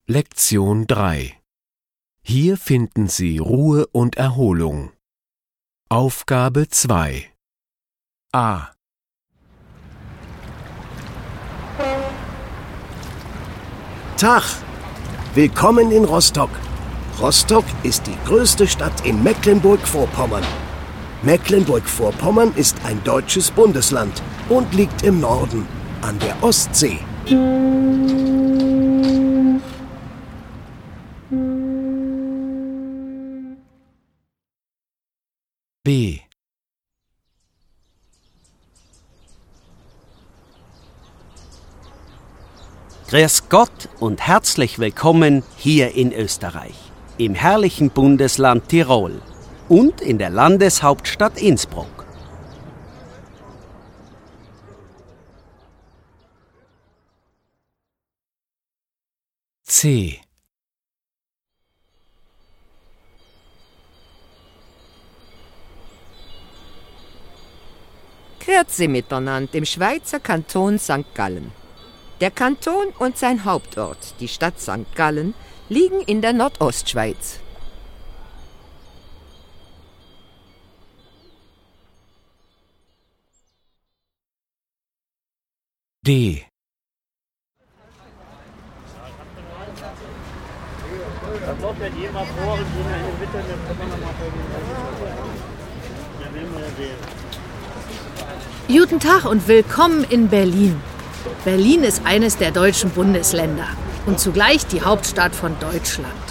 Lektion 3. Hier finden Sie Ruhe und Erholung. Aufgabe 2. A. Tag! Willkommen in Rostock. Rostock ist die größte Stadt in Mecklenburg-Vorpommern. Mecklenburg-Vorpommern ist ein deutsches Bundesland und liegt im Norden, an der Ostsee. B. Grüß Gott und herzlich willkommen hier in Österreich, im herrlichen Bundesland Tirol und in der Landeshauptstadt Innsbruck. C. Grüezi miteinander im Schweizer Kanton St. Gallen. Der Kanton und sein Hauptort, die Stadt St. Gallen, liegen in der Nordostschweiz. D. Guten Tag und willkommen in Berlin. Berlin ist eines der deutschen Bundesländer und zugleich die Hauptstadt von Deutschland.